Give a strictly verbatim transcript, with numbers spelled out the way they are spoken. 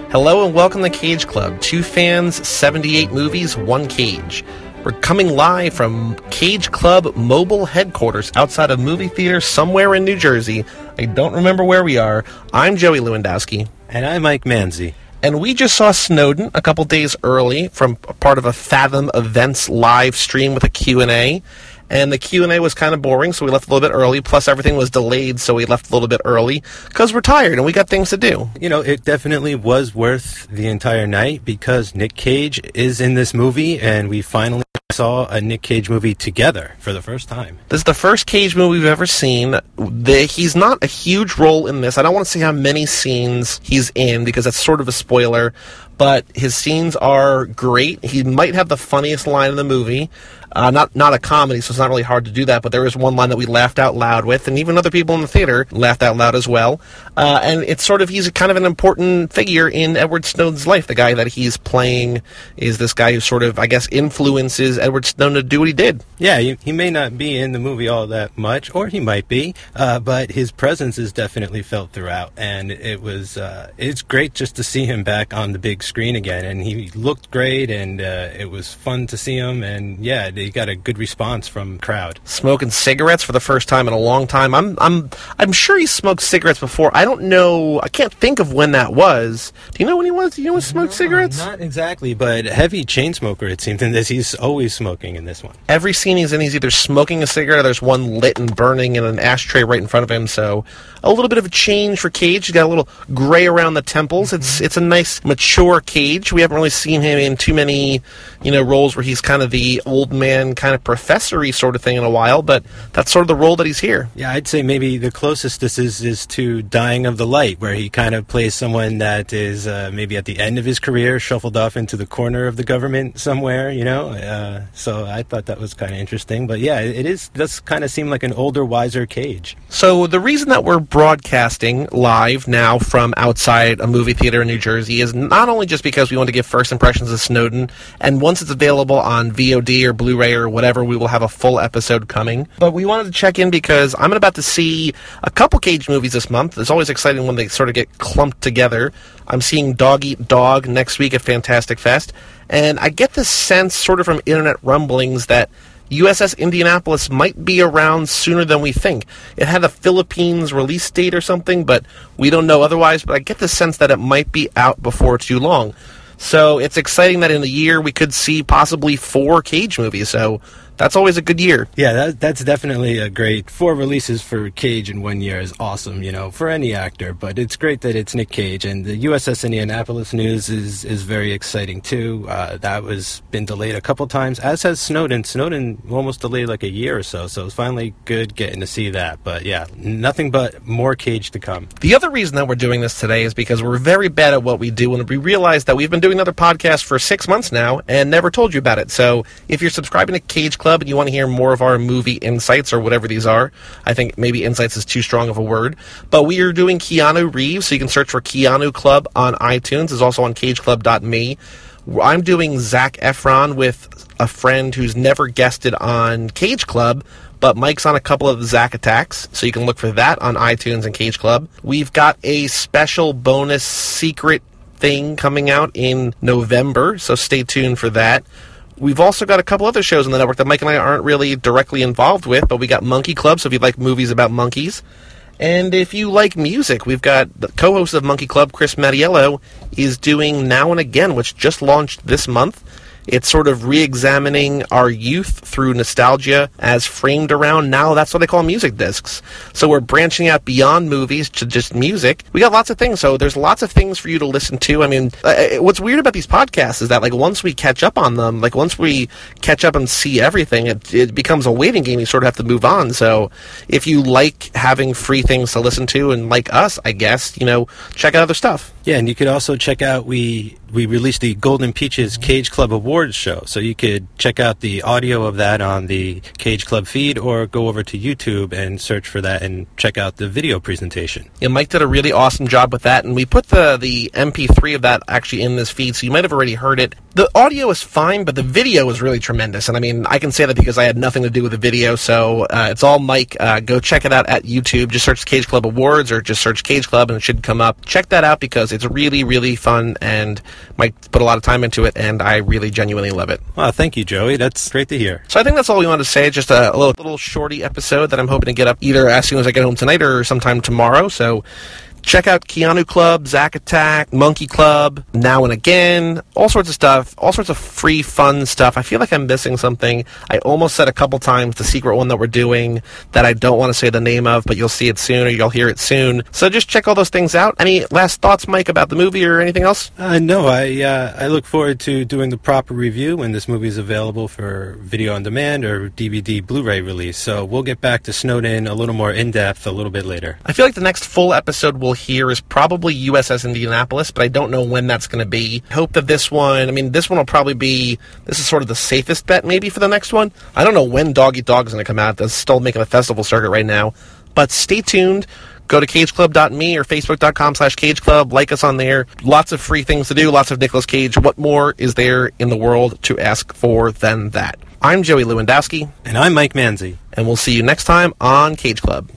Hello and welcome to Cage Club. Two fans, seventy-eight movies, one cage. We're coming live from Cage Club mobile headquarters outside a movie theater somewhere in New Jersey. I don't remember where we are. I'm Joey Lewandowski. And I'm Mike Manzi. And we just saw Snowden a couple days early from part of a Fathom Events live stream with a Q and A. And the Q and A was kind of boring, so we left a little bit early. Plus, everything was delayed, so we left a little bit early because we're tired and we got things to do. You know, it definitely was worth the entire night because Nick Cage is in this movie, and we finally saw a Nick Cage movie together for the first time. This is the first Cage movie we've ever seen. The, he's not a huge role in this. I don't want to say how many scenes he's in because that's sort of a spoiler, but his scenes are great. He might have the funniest line in the movie. Uh, not not a comedy, so it's not really hard to do that, but there is one line that we laughed out loud with, and even other people in the theater laughed out loud as well. Uh, and it's sort of, he's kind of an important figure in Edward Snowden's life. The guy that he's playing is this guy who sort of, I guess, influences Edward Snowden to do what he did. Yeah, he, he may not be in the movie all that much, or he might be, uh, but his presence is definitely felt throughout, and it was, uh, it's great just to see him back on the big screen again, and he looked great, and uh, it was fun to see him, and yeah, he got a good response from the crowd. Smoking cigarettes for the first time in a long time. I'm I'm I'm sure he smoked cigarettes before. I don't know. I can't think of when that was. Do you know when he was? Do you know when he smoked no, cigarettes? Not exactly, but heavy chain smoker, it seems, in this. He's always smoking in this one. Every scene he's in, he's either smoking a cigarette or there's one lit and burning in an ashtray right in front of him. So a little bit of a change for Cage. He's got a little gray around the temples. It's it's a nice, mature Cage. We haven't really seen him in too many, you know, roles where he's kind of the old man, kind of professory sort of thing in a while, but that's sort of the role that he's here. Yeah, I'd say maybe the closest this is is to Dying of the Light, where he kind of plays someone that is uh, maybe at the end of his career, shuffled off into the corner of the government somewhere, you know? Uh, so I thought that was kind of interesting. But yeah, it is does kind of seem like an older, wiser Cage. So the reason that we're broadcasting live now from outside a movie theater in New Jersey is not only just because we want to give first impressions of Snowden, and once it's available on V O D or Blu-ray or whatever, we will have a full episode coming. But we wanted to check in because I'm about to see a couple Cage movies this month. It's always exciting when they sort of get clumped together. I'm seeing Dog Eat Dog next week at Fantastic Fest, and I get this sense, sort of from internet rumblings, that U S S Indianapolis might be around sooner than we think. It had a Philippines release date or something, but we don't know otherwise. But I get the sense that it might be out before too long. So it's exciting that in a year we could see possibly four Cage movies. So that's always a good year. Yeah, that, that's definitely a great... Four releases for Cage in one year is awesome, you know, for any actor. But it's great that it's Nick Cage. And the U S S Indianapolis news is, is very exciting, too. Uh, that was been delayed a couple times, as has Snowden. Snowden almost delayed like a year or so, so it's finally good getting to see that. But yeah, nothing but more Cage to come. The other reason that we're doing this today is because we're very bad at what we do, and we realized that we've been doing another podcast for six months now and never told you about it. So if you're subscribing to Cage Club and you want to hear more of our movie insights or whatever these are, I think maybe insights is too strong of a word, but we are doing Keanu Reeves, so you can search for Keanu Club on iTunes. It's also on cage club dot me. I'm doing Zac Efron with a friend who's never guested on Cage Club, but Mike's on a couple of Zac Attacks, so you can look for that on iTunes and Cage Club. We've got a special bonus secret thing coming out in November, so stay tuned for that. We've also got a couple other shows on the network that Mike and I aren't really directly involved with, but we got Monkey Club, so if you like movies about monkeys. And if you like music, we've got the co-host of Monkey Club, Chris Mattiello, is doing Now and Again, which just launched this month. It's sort of re-examining our youth through nostalgia as framed around, now that's what they call music discs. So we're branching out beyond movies to just music. We got lots of things, so there's lots of things for you to listen to. I mean, uh, what's weird about these podcasts is that, like, once we catch up on them, like, once we catch up and see everything, it, it becomes a waiting game. You sort of have to move on. So if you like having free things to listen to, and like us, I guess, you know, check out other stuff. Yeah, and you could also check out, we we released the Golden Peaches Cage Club Awards show, so you could check out the audio of that on the Cage Club feed or go over to YouTube and search for that and check out the video presentation. Yeah, Mike did a really awesome job with that, and we put the, the M P three of that actually in this feed, so you might have already heard it. The audio is fine, but the video is really tremendous, and I mean, I can say that because I had nothing to do with the video, so uh, it's all Mike. Uh, go check it out at YouTube. Just search Cage Club Awards or just search Cage Club and it should come up. Check that out because it's really, really fun, and Mike put a lot of time into it, and I really genuinely love it. Wow, thank you, Joey. That's great to hear. So I think that's all we wanted to say. Just a, a little, little shorty episode that I'm hoping to get up either as soon as I get home tonight or sometime tomorrow. So check out Keanu Club, Zack Attack, Monkey Club, Now and Again, all sorts of stuff, all sorts of free, fun stuff. I feel like I'm missing something. I almost said a couple times the secret one that we're doing that I don't want to say the name of, but you'll see it soon or you'll hear it soon. So just check all those things out. Any last thoughts, Mike, about the movie or anything else? Uh, no, I uh, I look forward to doing the proper review when this movie is available for video on demand or D V D Blu-ray release. So we'll get back to Snowden a little more in-depth a little bit later. I feel like the next full episode we'll hear is probably U S S Indianapolis, but I don't know when that's going to be. I hope that this one, I mean, this one will probably be, this is sort of the safest bet maybe for the next one. I don't know when Dog Eat Dog is going to come out. That's still making a festival circuit right now. But stay tuned. Go to cage club dot me or facebook.com slash cage club. Like us on there. Lots of free things to do. Lots of Nicolas Cage. What more is there in the world to ask for than that? I'm Joey Lewandowski. And I'm Mike Manzi. And we'll see you next time on Cage Club.